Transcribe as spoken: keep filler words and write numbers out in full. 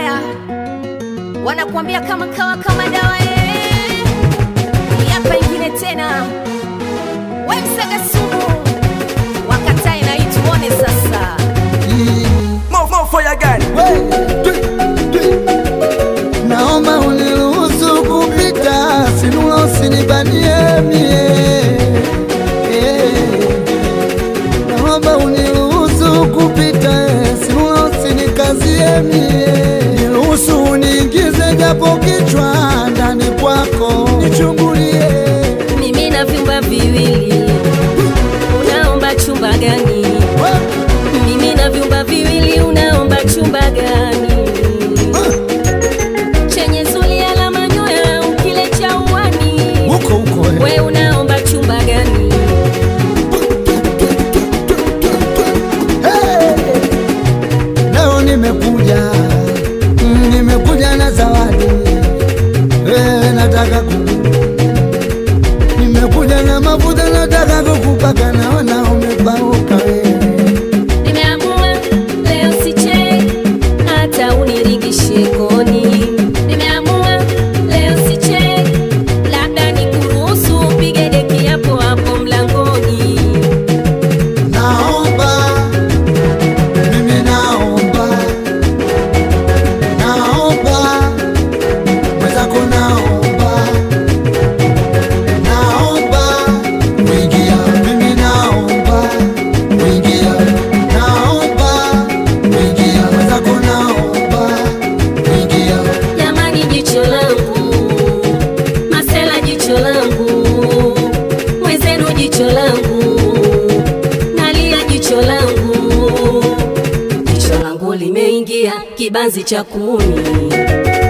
Haya, wanakuambia kama kawa kama dawa eh. Hapa ingine tena. Wewe msaga sumu. Wakatai na ituone sasa. More more for your girl. Naomba uniruhusu kupita, sinula usinibanie mie. Naomba uniruhusu kupita, sinula usinikazie mie. Niruhusu uniingize japo kichwa ndani kwako, nichungulie. Mimi na vyumba viwili, unaomba chumba gani? Mimi na vyumba viwili, unaomba chumba gani? Chenye zulia la manyoya ukile cha uwani, Uko uko we. we unaomba chumba gani? Hey! Leo nimekuja, mm, nimekuja na zawadi. Hey, nataka kuku. Nimekuja na mafuta, nataka kukupaka na wana umepauka wewe. Nimeamua leo sicheki hata uniringishe koni. Nimeamua leo sicheki, labda nikuruhusu upige deki hapo hapo mlangoni. Naomba, mimi naomba, naomba, mwenzako naomba, naomba, mwingia, mimi naomba, mwingia, naomba, mwingia, mwenzako naomba, mwingia. Jamani jicho langu, masela jicho langu, mwenzenu jicho langu, nalia jicho langu. Jicho langu limeingia kibanzi cha kuni.